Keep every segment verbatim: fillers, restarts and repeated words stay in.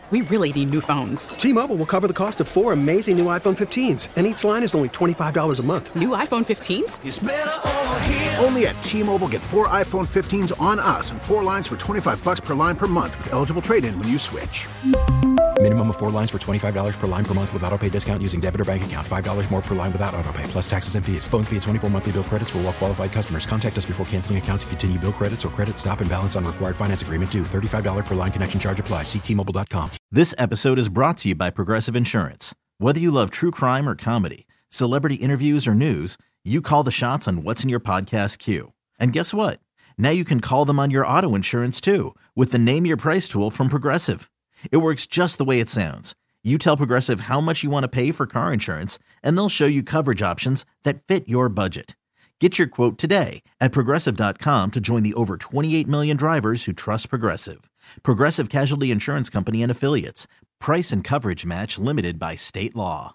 We really need new phones. T-Mobile will cover the cost of four amazing new iPhone fifteens, and each line is only twenty-five dollars a month. New iPhone fifteens? It's better over here. Only at T-Mobile, get four iPhone fifteens on us and four lines for twenty-five dollars per line per month with eligible trade-in when you switch. Minimum of four lines for twenty-five dollars per line per month with autopay discount using debit or bank account. five dollars more per line without autopay, plus taxes and fees. Phone fee at twenty-four monthly bill credits for well-qualified customers. Contact us before canceling account to continue bill credits or credit stop and balance on required finance agreement due. thirty-five dollars per line connection charge applies. See T Mobile dot com. This episode is brought to you by Progressive Insurance. Whether you love true crime or comedy, celebrity interviews or news, you call the shots on what's in your podcast queue. And guess what? Now you can call them on your auto insurance too with the Name Your Price tool from Progressive. It works just the way it sounds. You tell Progressive how much you want to pay for car insurance, and they'll show you coverage options that fit your budget. Get your quote today at Progressive dot com to join the over twenty-eight million drivers who trust Progressive. Progressive Casualty Insurance Company and Affiliates. Price and coverage match limited by state law.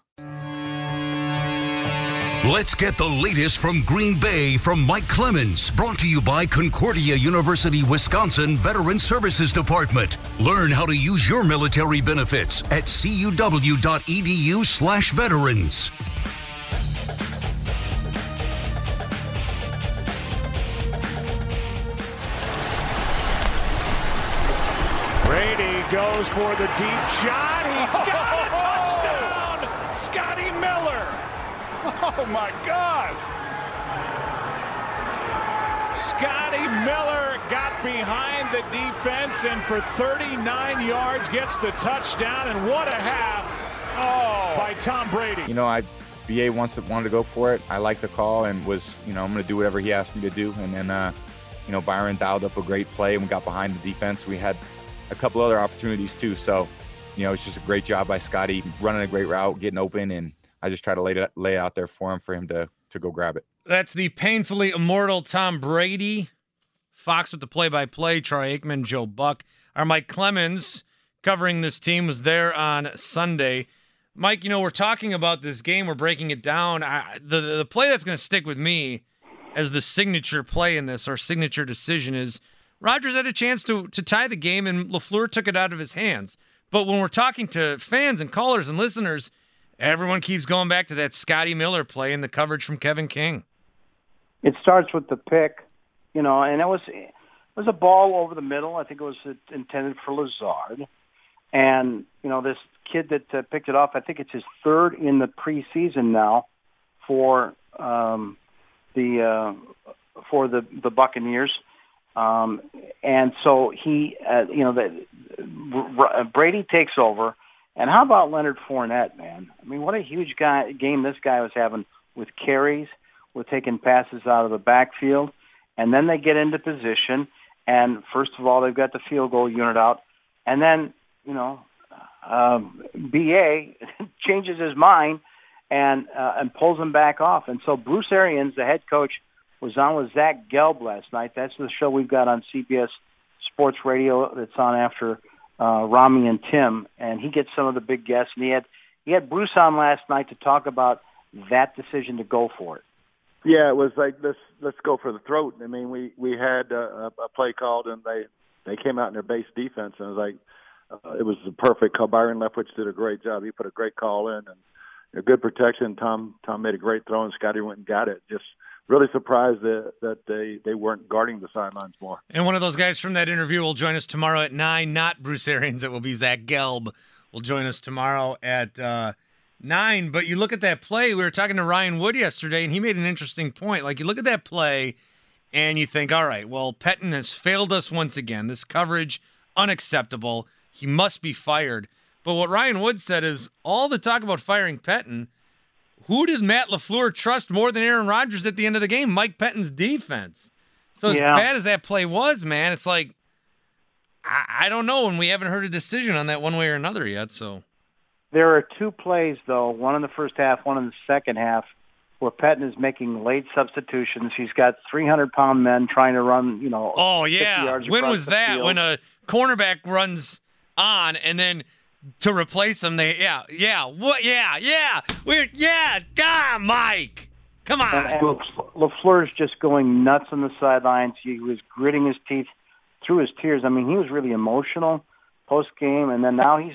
Let's get the latest from Green Bay from Mike Clemens. Brought to you by Concordia University, Wisconsin Veteran Services Department. Learn how to use your military benefits at cuw.edu slash veterans. Brady goes for the deep shot. He's got a touchdown! Scotty Miller. Oh, my God. Scotty Miller got behind the defense and for thirty-nine yards gets the touchdown. And what a half oh, by Tom Brady. You know, I B A wants to, wanted to go for it. I liked the call and was, you know, I'm going to do whatever he asked me to do. And then, uh, you know, Byron dialed up a great play and we got behind the defense. We had a couple other opportunities too. So, you know, it's just a great job by Scotty running a great route, getting open, and I just try to lay it, lay it out there for him, for him to, to go grab it. That's the painfully immortal Tom Brady. Fox with the play-by-play, Troy Aikman, Joe Buck. Our Mike Clemens covering this team was there on Sunday. Mike, you know, we're talking about this game. We're breaking it down. I, the, the play that's going to stick with me as the signature play in this, or signature decision, is Rodgers had a chance to, to tie the game, and LaFleur took it out of his hands. But when we're talking to fans and callers and listeners, everyone keeps going back to that Scotty Miller play and the coverage from Kevin King. It starts with the pick, you know, and it was it was a ball over the middle. I think it was intended for Lazard. And, you know, this kid that uh, picked it off, I think it's his third in the preseason now for um, the uh, for the, the Buccaneers. Um, and so he, uh, you know, the, uh, Brady takes over. And how about Leonard Fournette, man? I mean, what a huge guy game this guy was having with carries, with taking passes out of the backfield. And then they get into position. And first of all, they've got the field goal unit out. And then, you know, um, B A changes his mind and uh, and pulls him back off. And so Bruce Arians, the head coach, was on with Zach Gelb last night. That's the show we've got on C B S Sports Radio that's on after Uh, Rami and Tim, and he gets some of the big guests. And he had he had Bruce on last night to talk about that decision to go for it. Yeah, it was like let's let's go for the throat. I mean, we we had a, a play called, and they they came out in their base defense, and it was like uh, it was the perfect call. Byron Leftwich did a great job. He put a great call in and a good protection. Tom Tom made a great throw, and Scotty went and got it. Just really surprised that, that they, they weren't guarding the sidelines more. And one of those guys from that interview will join us tomorrow at nine, not Bruce Arians. It will be Zach Gelb will join us tomorrow at uh, nine. But you look at that play. We were talking to Ryan Wood yesterday, and he made an interesting point. Like, you look at that play, and you think, all right, well, Pettine has failed us once again. This coverage, unacceptable. He must be fired. But what Ryan Wood said is, all the talk about firing Pettine, who did Matt LaFleur trust more than Aaron Rodgers at the end of the game? Mike Pettine's defense. So as yeah. bad as that play was, man, it's like, I, I don't know, and we haven't heard a decision on that one way or another yet. So there are two plays, though, one in the first half, one in the second half, where Pettine is making late substitutions. He's got three hundred pound men trying to run, you know, oh, yeah. yards When was the that? field. When a cornerback runs on and then to replace him, they, yeah, yeah, what, yeah, yeah, we're, yeah, God, Mike, come on. And, and LaFleur's just going nuts on the sidelines. He was gritting his teeth through his tears. I mean, he was really emotional post-game, and then now he's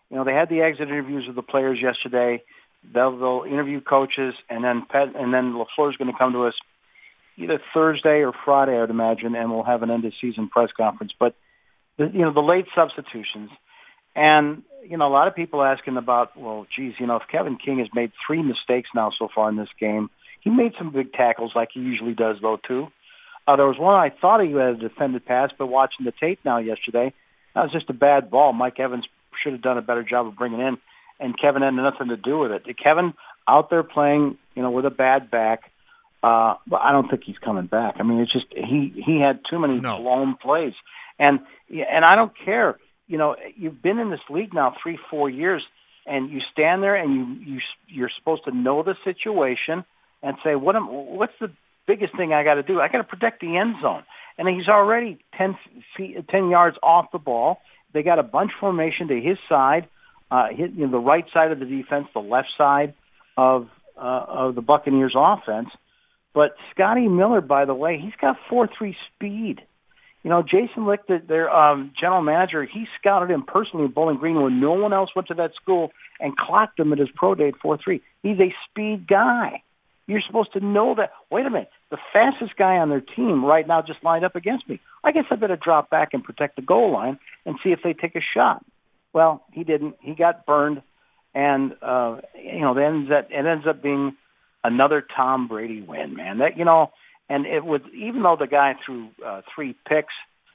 you know, they had the exit interviews with the players yesterday. They'll, they'll interview coaches, and then Pet, and then LaFleur's going to come to us either Thursday or Friday, I would imagine, and we'll have an end-of-season press conference. But, the, you know, the late substitutions, and, you know, a lot of people asking about, well, geez, you know, if Kevin King has made three mistakes now so far in this game, he made some big tackles like he usually does, though, too. Uh, there was one I thought he had a defended pass, but watching the tape now yesterday, that was just a bad ball. Mike Evans should have done a better job of bringing in, and Kevin had nothing to do with it. Kevin out there playing, you know, with a bad back, uh, but I don't think he's coming back. I mean, it's just he he had too many no. blown plays, and and I don't care. You know, you've been in this league now three, four years, and you stand there and you you you're supposed to know the situation and say, what am what's the biggest thing I got to do? I got to protect the end zone, and he's already ten feet, ten yards off the ball. They got a bunch formation to his side, uh, hit, you know, the right side of the defense, the left side of uh, of the Buccaneers offense. But Scotty Miller, by the way, he's got four three speed. You know, Jason Licht, their um, general manager, he scouted him personally in Bowling Green when no one else went to that school and clocked him at his pro day at four three. He's a speed guy. You're supposed to know that. Wait a minute. The fastest guy on their team right now just lined up against me. I guess I better drop back and protect the goal line and see if they take a shot. Well, he didn't. He got burned. And, uh, you know, it ends, up, it ends up being another Tom Brady win, man. That, you know, and it was, even though the guy threw uh, three picks,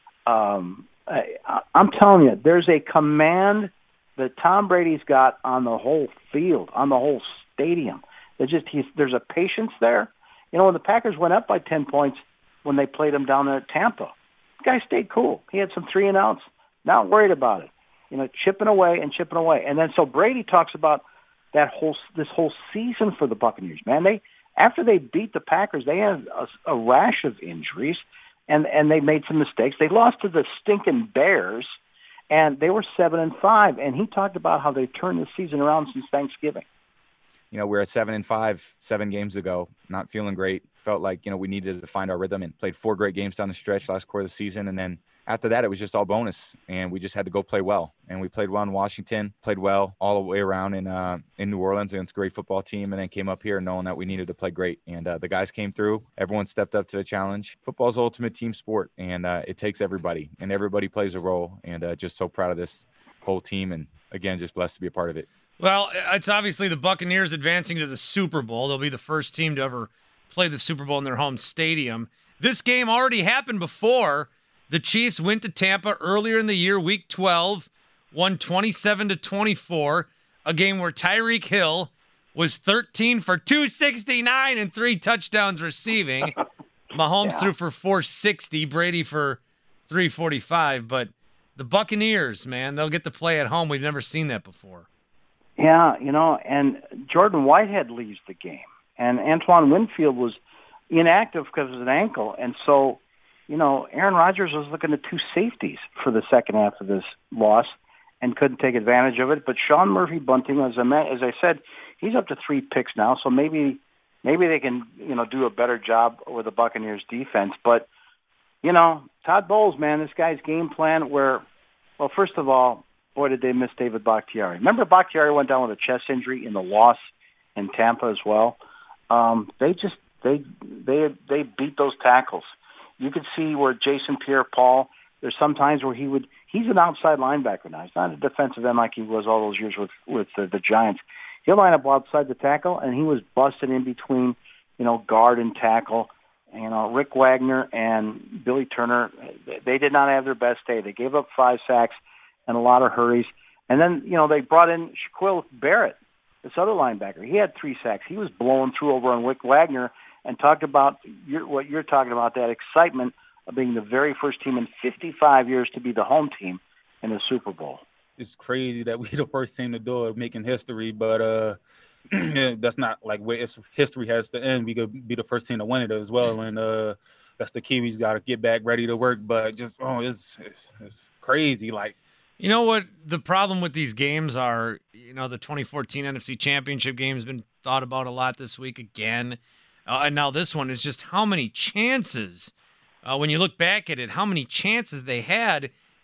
um, I, I'm telling you, there's a command that Tom Brady's got on the whole field, on the whole stadium. There's just he's, there's a patience there. You know, when the Packers went up by ten points when they played him down there at Tampa, the guy stayed cool. He had some three and outs, not worried about it. You know, chipping away and chipping away. And then so Brady talks about that whole this whole season for the Buccaneers. Man, they after they beat the Packers, they had a, a rash of injuries, and and they made some mistakes. They lost to the stinking Bears, and they were seven and five. And he talked about how they turned the season around since Thanksgiving. You know, we're at seven and five, seven games ago, not feeling great. Felt like, you know, we needed to find our rhythm and played four great games down the stretch last quarter of the season. And then after that, it was just all bonus, and we just had to go play well. And we played well in Washington, played well all the way around in uh, in New Orleans against a great football team, and then came up here knowing that we needed to play great. And uh, the guys came through. Everyone stepped up to the challenge. Football's the ultimate team sport, and uh, it takes everybody, and everybody plays a role. And uh, just so proud of this whole team, and, again, just blessed to be a part of it. Well, it's obviously the Buccaneers advancing to the Super Bowl. They'll be the first team to ever play the Super Bowl in their home stadium. This game already happened before. The Chiefs went to Tampa earlier in the year, week twelve, won twenty-seven to twenty-four, a game where Tyreek Hill was thirteen for two sixty-nine and three touchdowns receiving. Mahomes yeah. threw for four sixty, Brady for three forty-five. But the Buccaneers, man, they'll get to play at home. We've never seen that before. Yeah, you know, and Jordan Whitehead leaves the game. And Antoine Winfield was inactive because of an ankle. And so, you know, Aaron Rodgers was looking at two safeties for the second half of this loss and couldn't take advantage of it. But Sean Murphy-Bunting, as I, as I said, he's up to three picks now. So maybe maybe they can, you know, do a better job with the Buccaneers defense. But, you know, Todd Bowles, man, this guy's game plan where, well, first of all, boy, did they miss David Bakhtiari. Remember Bakhtiari went down with a chest injury in the loss in Tampa as well? Um, they just, they, they, they beat those tackles. You could see where Jason Pierre-Paul, there's some times where he would, he's an outside linebacker now. He's not a defensive end like he was all those years with, with the, the Giants. He'll line up outside the tackle, and he was busted in between, you know, guard and tackle. You know, Rick Wagner and Billy Turner, they did not have their best day. They gave up five sacks and a lot of hurries. And then, you know, they brought in Shaquille Barrett, this other linebacker. He had three sacks. He was blowing through over on Rick Wagner and talked about your, what you're talking about, that excitement of being the very first team in fifty-five years to be the home team in the Super Bowl. It's crazy that we're the first team to do it, making history, but uh, that's not like where it's, history has to end. We could be the first team to win it as well, and uh, that's the key. We got to get back ready to work, but just, oh, it's, it's, it's crazy, like, you know what the problem with these games are? You know, the twenty fourteen N F C Championship game has been thought about a lot this week again. Uh, and now this one is just how many chances, uh, when you look back at it, how many chances they had,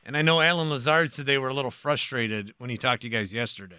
And I know Alan Lazard said they were a little frustrated when he talked to you guys yesterday.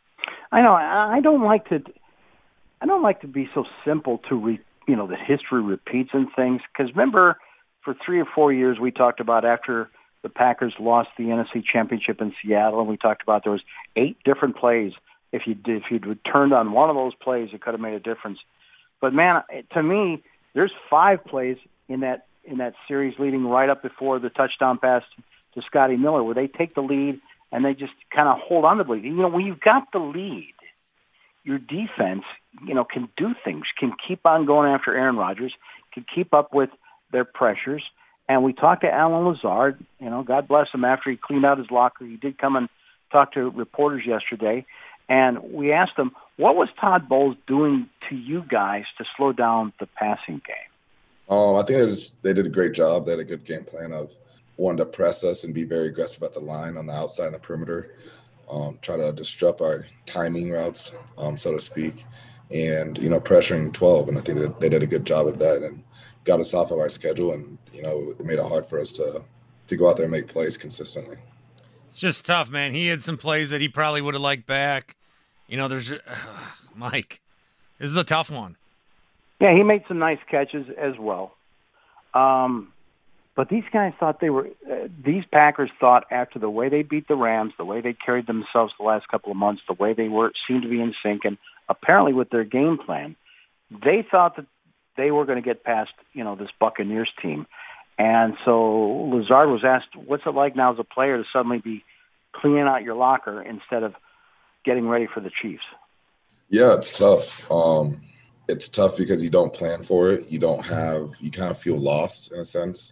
I know. I don't like to. I don't like to be so simple to re, you know, that history repeats and things. Because remember, for three or four years we talked about after the Packers lost the N F C Championship in Seattle, and we talked about there was eight different plays. If you did, if you'd turned on one of those plays, it could have made a difference. But man, to me, there's five plays in that in that series leading right up before the touchdown pass to Scotty Miller, where they take the lead and they just kind of hold on to the lead. You know, when you've got the lead, your defense, you know, can do things, can keep on going after Aaron Rodgers, can keep up with their pressures. And we talked to Alan Lazard, you know, God bless him, after he cleaned out his locker. He did come and talk to reporters yesterday. And we asked him, what was Todd Bowles doing to you guys to slow down the passing game? Um, I think it was, they did a great job. They had a good game plan of wanting to press us and be very aggressive at the line on the outside and the perimeter, um, try to disrupt our timing routes, um, so to speak, and, you know, pressuring twelve. And I think that they did a good job of that and got us off of our schedule. And, you know, it made it hard for us to, to go out there and make plays consistently. It's just tough, man. He had some plays that he probably would have liked back. You know, there's uh, Mike. This is a tough one. Yeah, he made some nice catches as well. Um, but these guys thought they were. Uh, these Packers thought after the way they beat the Rams, the way they carried themselves the last couple of months, the way they were seemed to be in sync, and apparently with their game plan, they thought that they were going to get past, you know, this Buccaneers team. And so Lazard was asked, what's it like now as a player to suddenly be cleaning out your locker instead of getting ready for the Chiefs? Yeah, it's tough. Um, it's tough because you don't plan for it. You don't have – you kind of feel lost in a sense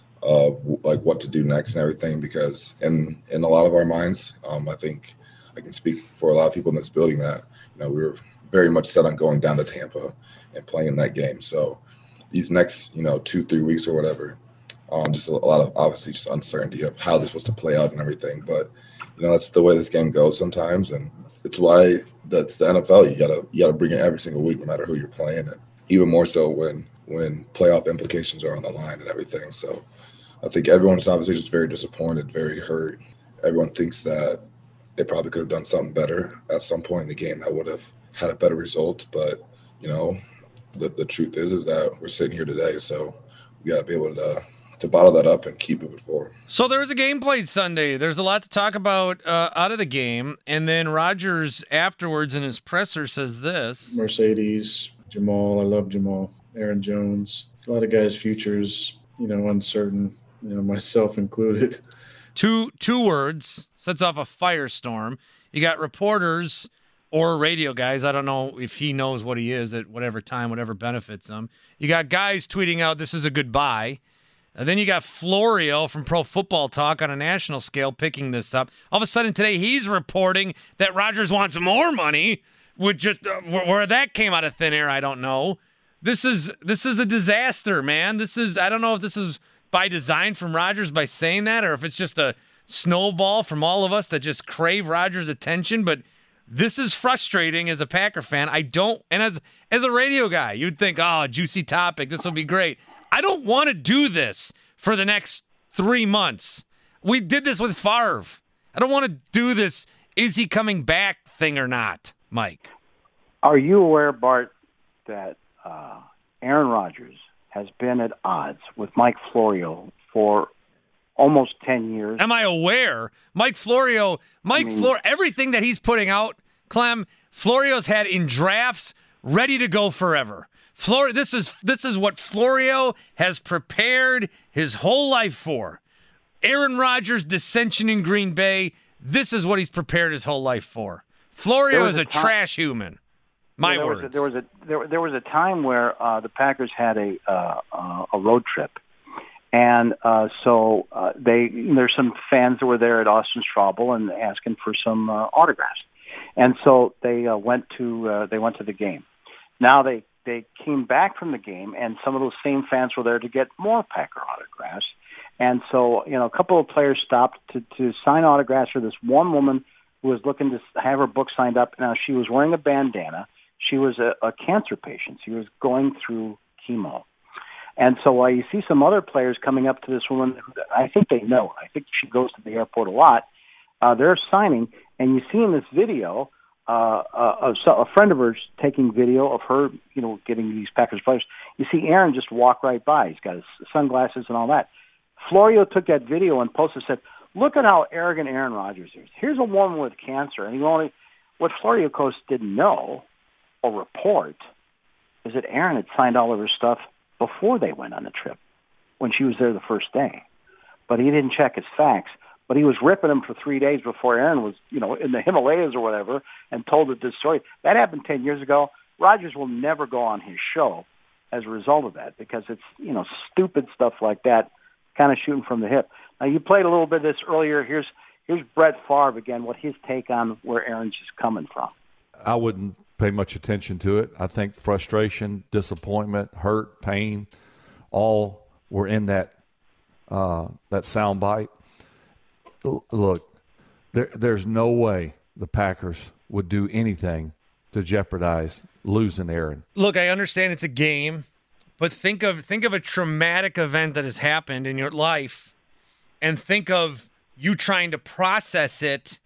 of, like, what to do next and everything, because in, in a lot of our minds, um, I think I can speak for a lot of people in this building that, you know, we were very much set on going down to Tampa and playing that game. So these next, you know, two, three weeks or whatever – Um, just a lot of obviously just uncertainty of how they're supposed to play out and everything. But, you know, that's the way this game goes sometimes. And it's why that's the N F L. You gotta you gotta bring it every single week, no matter who you're playing, and even more so when when playoff implications are on the line and everything. So I think everyone's obviously just very disappointed, very hurt. Everyone thinks that they probably could have done something better at some point in the game that would have had a better result. But, you know, the the truth is is that we're sitting here today, so we gotta be able to to bottle that up and keep moving forward. So there was a game played Sunday. There's a lot to talk about uh, out of the game. And then Rodgers afterwards in his presser says this. Mercedes, Jamal, I love Jamal, Aaron Jones. A lot of guys' futures, you know, uncertain, you know, myself included. Two two words, sets off a firestorm. You got reporters or radio guys. I don't know if he knows what he is at whatever time, whatever benefits him. You got guys tweeting out, this is a goodbye. And then you got Florio from Pro Football Talk on a national scale picking this up. All of a sudden today he's reporting that Rodgers wants more money, which just uh, where that came out of thin air, I don't know. This is this is a disaster, man. This is I don't know if this is by design from Rodgers by saying that, or if it's just a snowball from all of us that just crave Rodgers' attention. But this is frustrating as a Packer fan. I don't, and as as a radio guy, you'd think, oh, juicy topic, this will be great. I don't want to do this for the next three months. We did this with Favre. I don't want to do this, is he coming back thing or not, Mike. Are you aware, Bart, that uh, Aaron Rodgers has been at odds with Mike Florio for almost ten years? Am I aware? Mike Florio, Mike I mean, Florio, everything that he's putting out, Clem, Florio's had in drafts ready to go forever. Florio, this is this is what Florio has prepared his whole life for. Aaron Rodgers' dissension in Green Bay, this is what he's prepared his whole life for. Florio is a, a time, trash human. My yeah, there words. Was a, there was a there, there was a time where uh, the Packers had a uh, uh, a road trip, and uh, so uh, they there's some fans that were there at Austin Straubel and asking for some uh, autographs, and so they uh, went to uh, they went to the game. Now they. They came back from the game, and some of those same fans were there to get more Packer autographs. And so, you know, a couple of players stopped to, to sign autographs for this one woman who was looking to have her book signed up. Now, she was wearing a bandana. She was a, a cancer patient. She was going through chemo. And so while you see some other players coming up to this woman, who I think they know, I think she goes to the airport a lot, uh, they're signing, and you see in this video uh, uh, a, a friend of hers taking video of her, you know, getting these Packers players. You see Aaron just walk right by. He's got his sunglasses and all that. Florio took that video and posted, said, look at how arrogant Aaron Rodgers is. Here's a woman with cancer, and he only, what Florio Coast didn't know or report is that Aaron had signed all of her stuff before they went on the trip, when she was there the first day. But he didn't check his facts. But he was ripping him for three days before Aaron was, you know, in the Himalayas or whatever, and told it this story. That happened ten years ago. Rodgers will never go on his show as a result of that, because it's, you know, stupid stuff like that, kind of shooting from the hip. Now, you played a little bit of this earlier. Here's here's Brett Favre again, what his take on where Aaron's is coming from. I wouldn't pay much attention to it. I think frustration, disappointment, hurt, pain, all were in that uh, that sound bite. Look, there, there's no way the Packers would do anything to jeopardize losing Aaron. Look, I understand it's a game, but think of think of a traumatic event that has happened in your life, and think of you trying to process it,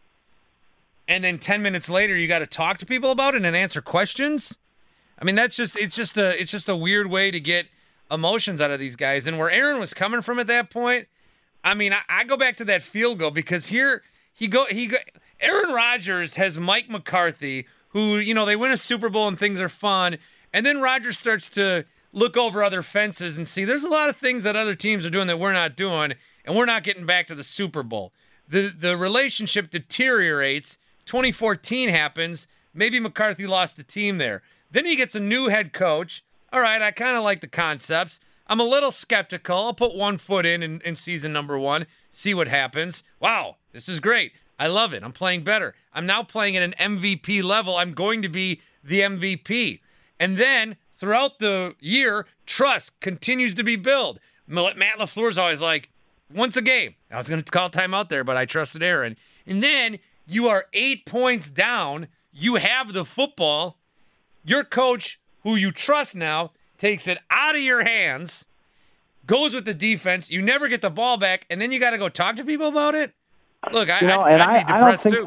and then ten minutes later you got to talk to people about it and answer questions. I mean, that's just it's just a it's just a weird way to get emotions out of these guys. And where Aaron was coming from at that point, I mean, I, I go back to that field goal, because here he go he go, Aaron Rodgers has Mike McCarthy, who, you know, they win a Super Bowl and things are fun, and then Rodgers starts to look over other fences and see there's a lot of things that other teams are doing that we're not doing, and we're not getting back to the Super Bowl. The the relationship deteriorates. twenty fourteen happens. Maybe McCarthy lost the team there. Then he gets a new head coach. All right, I kind of like the concepts. I'm a little skeptical. I'll put one foot in, in in season number one, see what happens. Wow, this is great. I love it. I'm playing better. I'm now playing at an M V P level. I'm going to be the M V P. And then throughout the year, trust continues to be built. Matt LaFleur's always like, once a game. I was going to call timeout there, but I trusted Aaron. And then you are eight points down. You have the football. Your coach, who you trust now, takes it out of your hands, goes with the defense. You never get the ball back, and then you got to go talk to people about it? Look, I, you know, I'd, and I'd be I, I don't depressed think, too.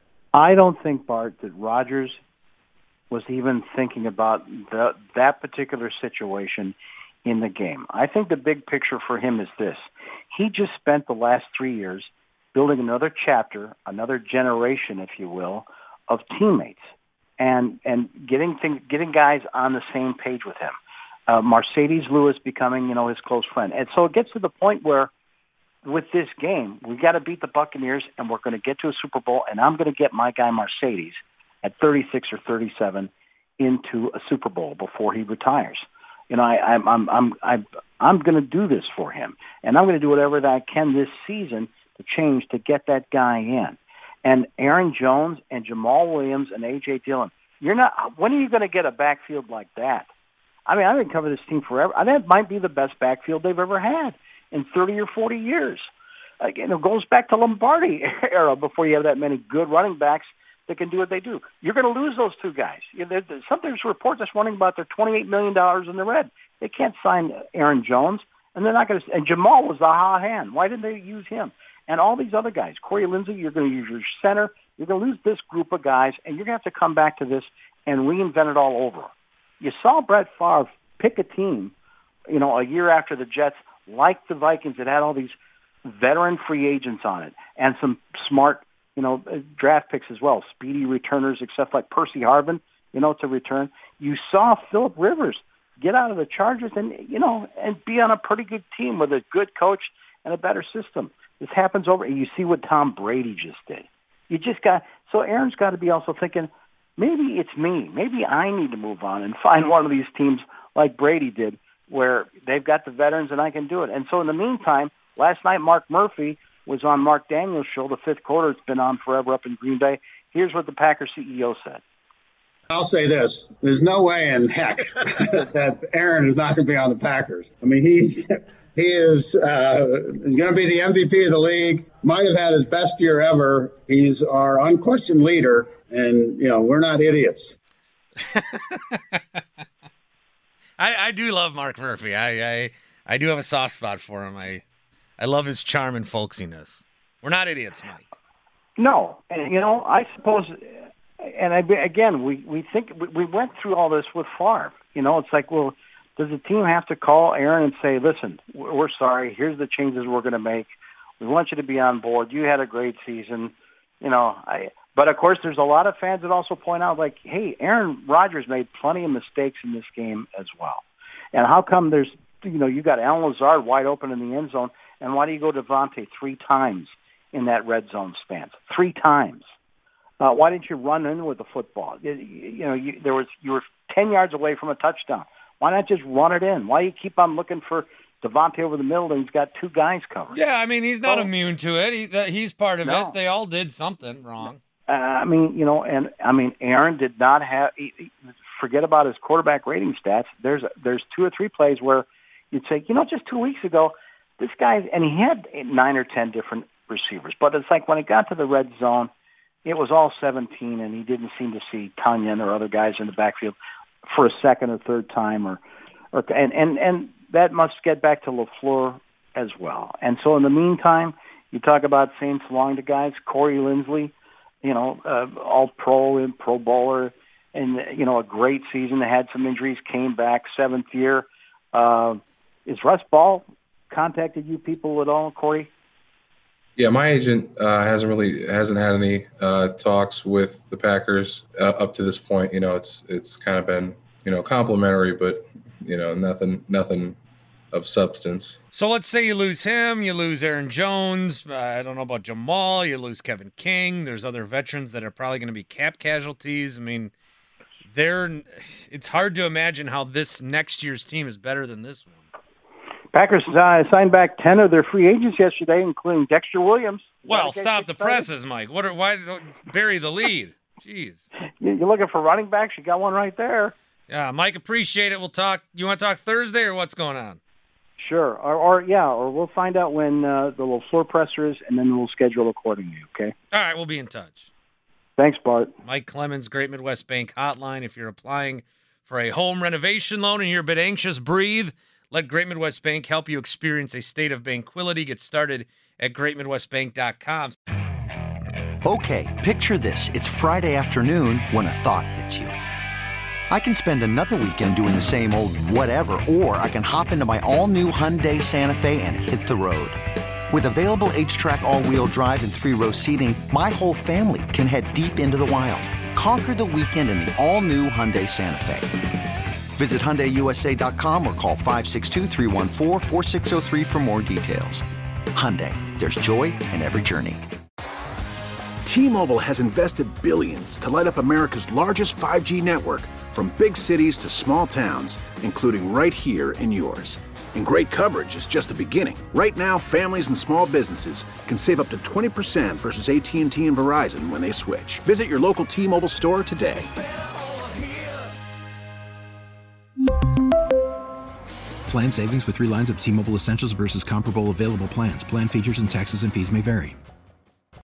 I don't think, Bart, that Rodgers was even thinking about the, that particular situation in the game. I think the big picture for him is this. He just spent the last three years building another chapter, another generation, if you will, of teammates, and and getting things, getting guys on the same page with him. Uh, Mercedes Lewis becoming, you know, his close friend. And so it gets to the point where with this game, we got to beat the Buccaneers, and we're going to get to a Super Bowl, and I'm going to get my guy Mercedes at thirty-six or thirty-seven into a Super Bowl before he retires. You know, I, I'm I'm I'm I'm I'm going to do this for him, and I'm going to do whatever that I can this season to change to get that guy in. And Aaron Jones and Jamal Williams and A J Dillon, you're not. When are you going to get a backfield like that? I mean, I've been covering this team forever. That might be the best backfield they've ever had in thirty or forty years. Again, it goes back to Lombardi era before you have that many good running backs that can do what they do. You're going to lose those two guys. Sometimes reports this morning about their twenty-eight million dollars in the red. They can't sign Aaron Jones, and they're not going to. And Jamal was the hot hand. Why didn't they use him? And all these other guys, Corey Lindsey, you're going to use your center. You're going to lose this group of guys, and you're going to have to come back to this and reinvent it all over. You saw Brett Favre pick a team, you know, a year after the Jets, like the Vikings, that had all these veteran free agents on it and some smart, you know, draft picks as well, speedy returners, except like Percy Harvin, you know, to return. You saw Phillip Rivers get out of the Chargers and, you know, and be on a pretty good team with a good coach and a better system. This happens over. You see what Tom Brady just did. You just got so Aaron's got to be also thinking, maybe it's me. Maybe I need to move on and find one of these teams like Brady did, where they've got the veterans and I can do it. And so in the meantime, last night Mark Murphy was on Mark Daniels' show, the fifth quarter. It's been on forever up in Green Bay. Here's what the Packers C E O said. I'll say this. There's no way in heck that Aaron is not going to be on the Packers. I mean, he's he is uh, he's going to be the M V P of the league. Might have had his best year ever. He's our unquestioned leader, and, you know, we're not idiots. I, I do love Mark Murphy. I, I I do have a soft spot for him. I I love his charm and folksiness. We're not idiots, Mike. No, and you know, I suppose, and I, again, we we think we went through all this with Favre. You know, it's like, well, does the team have to call Aaron and say, "Listen, we're sorry. Here's the changes we're going to make. We want you to be on board. You had a great season." You know, I. But of course, there's a lot of fans that also point out, like, "Hey, Aaron Rodgers made plenty of mistakes in this game as well." And how come there's, you know, you got Alan Lazard wide open in the end zone, and why do you go Devontae three times in that red zone stance? Three times. Uh, why didn't you run in with the football? You, you know, you, there was you were ten yards away from a touchdown. Why not just run it in? Why do you keep on looking for Devontae over the middle and he's got two guys covered? Yeah, I mean, he's not so, immune to it. He, that, he's part of no. it. They all did something wrong. Uh, I mean, you know, and I mean, Aaron did not have. He, he, forget about his quarterback rating stats. There's there's two or three plays where you'd say, you know, just two weeks ago, this guy, and he had nine or ten different receivers, but it's like when it got to the red zone, it was all seventeen, and he didn't seem to see Tunyon or other guys in the backfield for a second or third time, or, or and and and that must get back to LaFleur as well. And so in the meantime, you talk about saying so long to guys, Corey Linsley, you know, uh, all pro and Pro Bowler, and, you know, a great season. They had some injuries, came back, seventh year. Uh, is Russ Ball contacted you people at all, Corey? Yeah, my agent uh, hasn't really hasn't had any uh, talks with the Packers uh, up to this point. You know, it's it's kind of been, you know, complimentary, but, you know, nothing nothing of substance. So let's say you lose him, you lose Aaron Jones. Uh, I don't know about Jamal. You lose Kevin King. There's other veterans that are probably going to be cap casualties. I mean, they're. It's hard to imagine how this next year's team is better than this one. Packers uh, signed back ten of their free agents yesterday, including Dexter Williams. Well, stop the presses, Mike. What? Are, why bury the lead? Jeez. You're looking for running backs? You got one right there. Yeah, Mike, appreciate it. We'll talk. You want to talk Thursday or what's going on? Sure. Or, or yeah, or we'll find out when uh, the LaFleur presser is, and then we'll schedule accordingly, okay? All right, we'll be in touch. Thanks, Bart. Mike Clemens, Great Midwest Bank Hotline. If you're applying for a home renovation loan and you're a bit anxious, breathe. Let Great Midwest Bank help you experience a state of banquility. Get started at great midwest bank dot com. Okay, picture this. It's Friday afternoon when a thought hits you. I can spend another weekend doing the same old whatever, or I can hop into my all-new Hyundai Santa Fe and hit the road. With available H-Track all-wheel drive and three-row seating, my whole family can head deep into the wild. Conquer the weekend in the all-new Hyundai Santa Fe. Visit Hyundai U S A dot com or call five six two, three one four, four six zero three for more details. Hyundai, there's joy in every journey. T-Mobile has invested billions to light up America's largest five G network, from big cities to small towns, including right here in yours. And great coverage is just the beginning. Right now, families and small businesses can save up to twenty percent versus A T and T and Verizon when they switch. Visit your local T-Mobile store today. Plan savings with three lines of T-Mobile Essentials versus comparable available plans. Plan features and taxes and fees may vary.